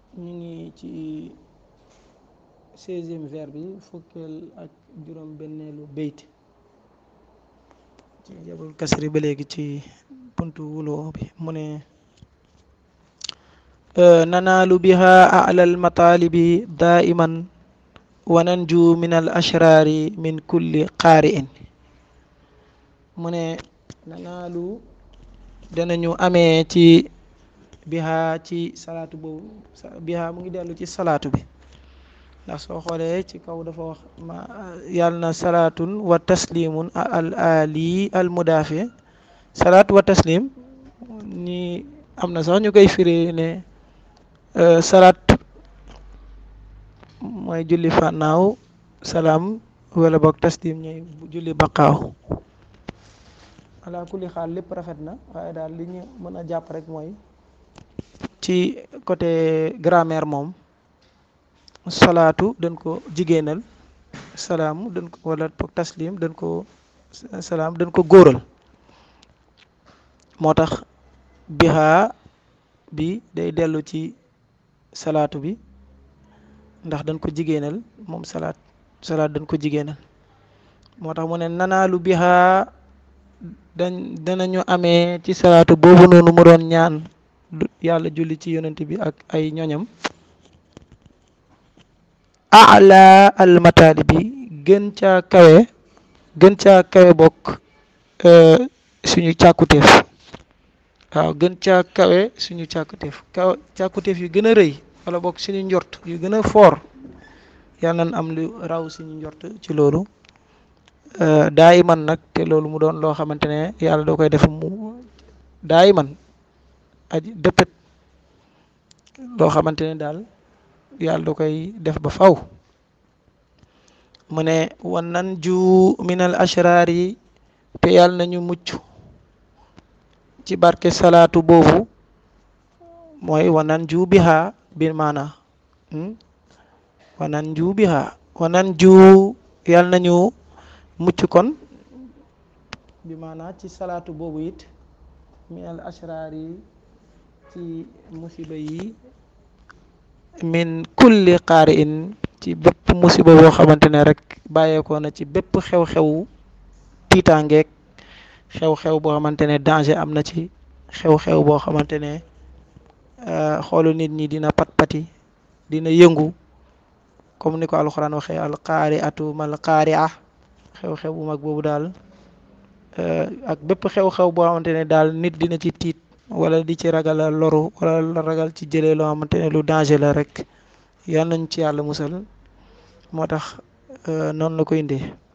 ñu ngi ci 16e vers bi fukkeel ak juróom benneelu bayt ci jabul kasri ba léegi ci buntu wuloo bi mu ne nanaalu biha ala almatalibi daiman wa nanju min al ashraari min kulli qaari'in mu ne nanaalu danañu amee ci biha ci salaatu boobu biha mu ngi dellu ci salaatu bi ndax soo xoolee ci kaw dafa wax ma yàlla na salaatun wa taslimun al ali al mudaafi salaat wa taslim ni am na sax ñu koy firi ne salaat mooy julli fànnaaw salaam wala boog taslim ñooy julli baqaaw ala kulli xaal lépp rafet na waaye daal li ñu mën a jàpp rek mooy ci côté grammaire moom salaatu dañ ko jigéenal salaam dañ ko wala boog taslim dañ ko salaam dañ ko góoral moo tax biha bi day dellu ci salaatu bi ndax dañ ko jigéenal moom salaat dañ ko jigéenal moo tax mu ne nanaalu biha danañu amee ci salaatu boobu noonu mu doon ñaan yàlla julli ci yonent bi ak ay ñoñam ala almataali bi gën caa kawe bokk suñu càkkutéef waaw gën caa kawe suñu càkkutéef yu gën a rëy wala bokk suñu njort yu gën a foor yàlla nañ am lu raw suñu njort ci loolu daay man nag te loolu mu doon loo xamante ne yàlla doo koy def mu daay man aji dëppet loo xamante ne daal yàlla da koy def ba faw mu ne wan nan ju minal ashraar yi te yàlla nañu mucc ci barke salaatu boobu mooy wanan ju biha bi maana wanan ju biha wanan ju yàlla nañu mucc kon bi maana ci salaatu boobu it minal ashraar yi ci musiba yi min kulli qaari'in ci bépp musiba boo xamante ne rek bàyyeekoo na ci bépp xew-xew tiitaangeeg xew-xew boo xamante ne danger am na ci xew-xew boo xamante ne xoolu nit ñi dina pat-pati dina yëngu comme ni ko alxuraan waxee al qaari'atu mal qaari'a xew-xew bu mag boobu daal ak bépp xew-xew boo xamante ne daal nit dina ci tiit wala di ci ragal a loru wala ragal ci jëlee loo xamante ne lu danger la rek yal nañ ci yàlla musal moo tax noonu la ko indee